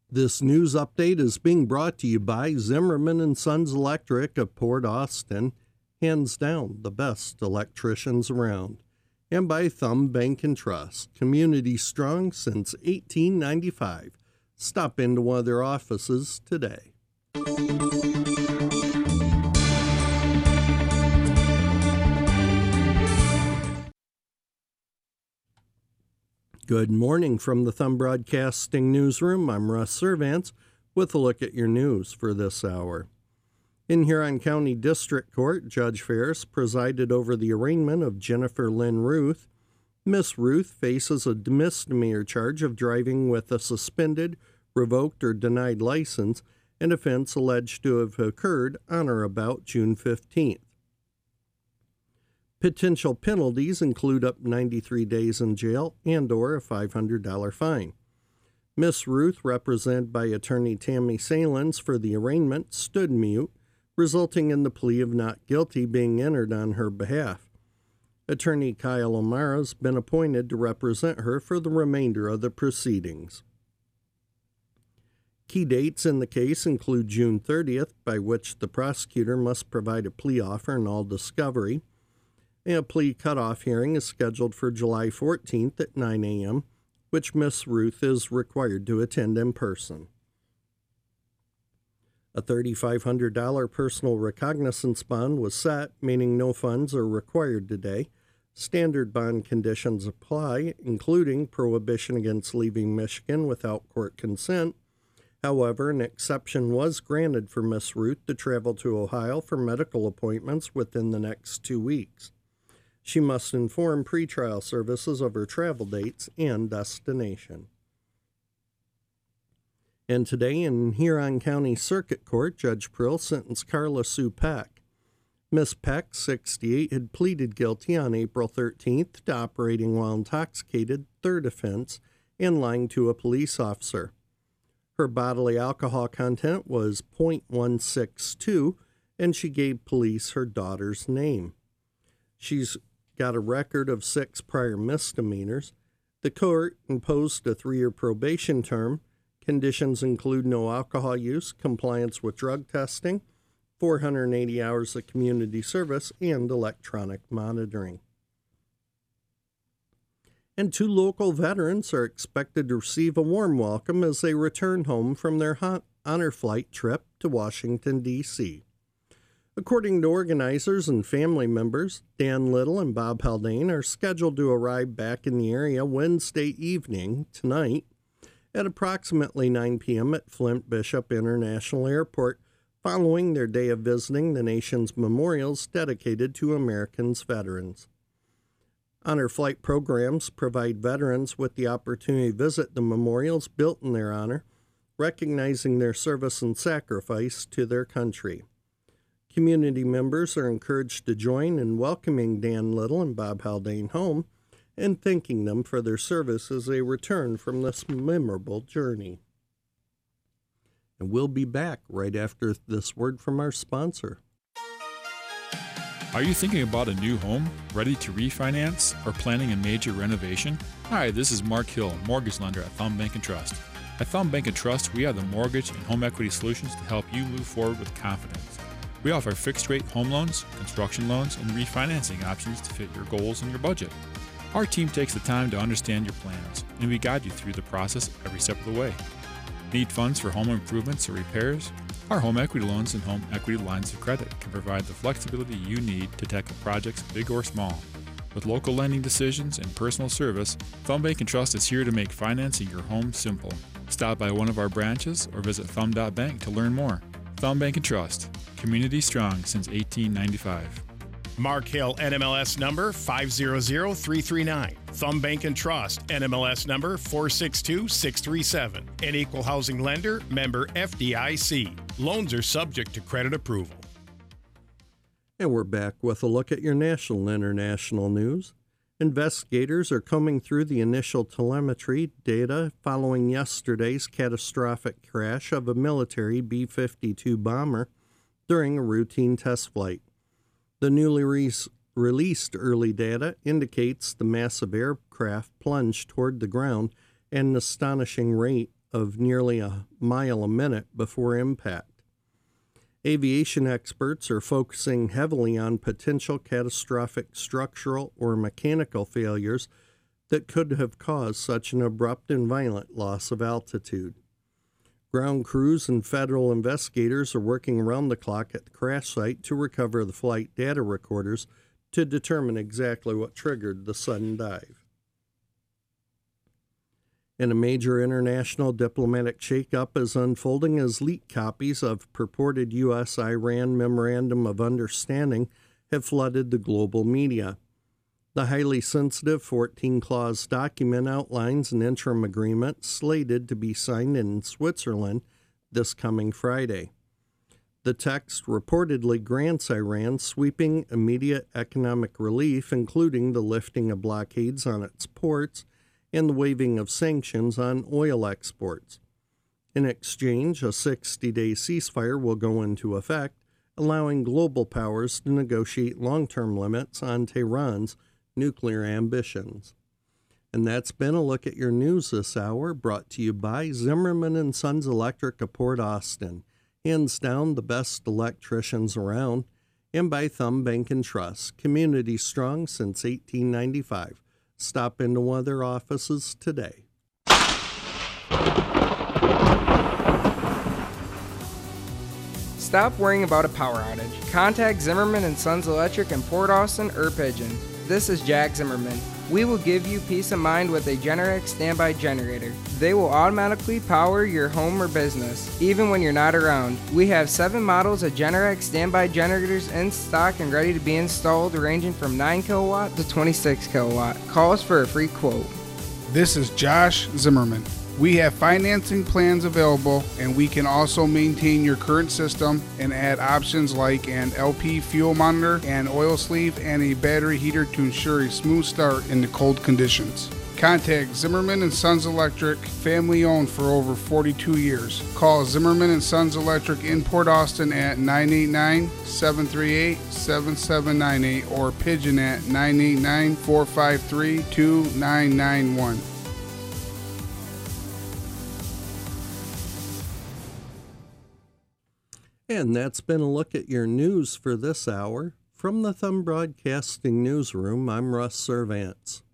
This news update is being brought to you by Zimmerman and Sons Electric of Port Austin, hands down the best electricians around, and by Thumb Bank and Trust, community strong since 1895. Stop into one of their offices today. Good morning from the Thumb Broadcasting Newsroom. I'm Russ Servants with a look at your news for this hour. In Huron County District Court, Judge Ferris presided over the arraignment of Jennifer Lynn Ruth. Miss Ruth faces a misdemeanor charge of driving with a suspended, revoked, or denied license, an offense alleged to have occurred on or about June 15th. Potential penalties include up 93 days in jail and/or a $500 fine. Miss Ruth, represented by attorney Tammy Salins for the arraignment, stood mute, resulting in the plea of not guilty being entered on her behalf. Attorney Kyle O'Mara has been appointed to represent her for the remainder of the proceedings. Key dates in the case include June 30th, by which the prosecutor must provide a plea offer and all discovery. A plea cutoff hearing is scheduled for July 14th at 9 a.m., which Miss Ruth is required to attend in person. A $3,500 personal recognizance bond was set, meaning no funds are required today. Standard bond conditions apply, including prohibition against leaving Michigan without court consent. However, an exception was granted for Miss Ruth to travel to Ohio for medical appointments within the next 2 weeks. She must inform pretrial services of her travel dates and destination. And today in Huron County Circuit Court, Judge Prill sentenced Carla Sue Peck. Miss Peck, 68, had pleaded guilty on April 13th to operating while intoxicated, third offense, and lying to a police officer. Her bodily alcohol content was .162, and she gave police her daughter's name. She's got a record of 6 prior misdemeanors. The court imposed a 3-year probation term. Conditions include no alcohol use, compliance with drug testing, 480 hours of community service, and electronic monitoring. And 2 local veterans are expected to receive a warm welcome as they return home from their honor flight trip to Washington, D.C. According to organizers and family members, Dan Little and Bob Haldane are scheduled to arrive back in the area Wednesday evening, tonight, at approximately 9 p.m. at Flint Bishop International Airport, following their day of visiting the nation's memorials dedicated to Americans' veterans. Honor flight programs provide veterans with the opportunity to visit the memorials built in their honor, recognizing their service and sacrifice to their country. Community members are encouraged to join in welcoming Dan Little and Bob Haldane home and thanking them for their service as they return from this memorable journey. And we'll be back right after this word from our sponsor. Are you thinking about a new home, ready to refinance, or planning a major renovation? Hi, this is Mark Hill, mortgage lender at Thumb Bank & Trust. At Thumb Bank & Trust, we have the mortgage and home equity solutions to help you move forward with confidence. We offer fixed-rate home loans, construction loans, and refinancing options to fit your goals and your budget. Our team takes the time to understand your plans, and we guide you through the process every step of the way. Need funds for home improvements or repairs? Our home equity loans and home equity lines of credit can provide the flexibility you need to tackle projects big or small. With local lending decisions and personal service, Thumb Bank & Trust is here to make financing your home simple. Stop by one of our branches or visit thumb.bank to learn more. Thumb Bank & Trust. Community strong since 1895. Mark Hill, NMLS number 500339. Thumb Bank and Trust, NMLS number 462637. An equal housing lender, member FDIC. Loans are subject to credit approval. And we're back with a look at your national and international news. Investigators are combing through the initial telemetry data following yesterday's catastrophic crash of a military B-52 bomber during a routine test flight. The newly released early data indicates the massive aircraft plunged toward the ground at an astonishing rate of nearly a mile a minute before impact. Aviation experts are focusing heavily on potential catastrophic structural or mechanical failures that could have caused such an abrupt and violent loss of altitude. Ground crews and federal investigators are working around the clock at the crash site to recover the flight data recorders to determine exactly what triggered the sudden dive. And a major international diplomatic shakeup is unfolding as leaked copies of purported U.S.-Iran Memorandum of Understanding have flooded the global media. The highly sensitive 14-clause document outlines an interim agreement slated to be signed in Switzerland this coming Friday. The text reportedly grants Iran sweeping immediate economic relief, including the lifting of blockades on its ports and the waiving of sanctions on oil exports. In exchange, a 60-day ceasefire will go into effect, allowing global powers to negotiate long-term limits on Tehran's nuclear ambitions. And that's been a look at your news this hour, brought to you by Zimmerman & Sons Electric of Port Austin, hands down the best electricians around, and by Thumb Bank & Trust, community strong since 1895. Stop into one of their offices today. Stop worrying about a power outage. Contact Zimmerman & Sons Electric in Port Austin or Pigeon. This is Jack Zimmerman. We will give you peace of mind with a Generac standby generator. They will automatically power your home or business, even when you're not around. We have 7 models of Generac standby generators in stock and ready to be installed, ranging from 9 kilowatt to 26 kilowatt. Call us for a free quote. This is Josh Zimmerman. We have financing plans available, and we can also maintain your current system and add options like an LP fuel monitor, an oil sleeve, and a battery heater to ensure a smooth start in the cold conditions. Contact Zimmerman & Sons Electric, family owned for over 42 years. Call Zimmerman & Sons Electric in Port Austin at 989-738-7798 or Pigeon at 989-453-2991. And that's been a look at your news for this hour. From the Thumb Broadcasting Newsroom, I'm Russ Servants.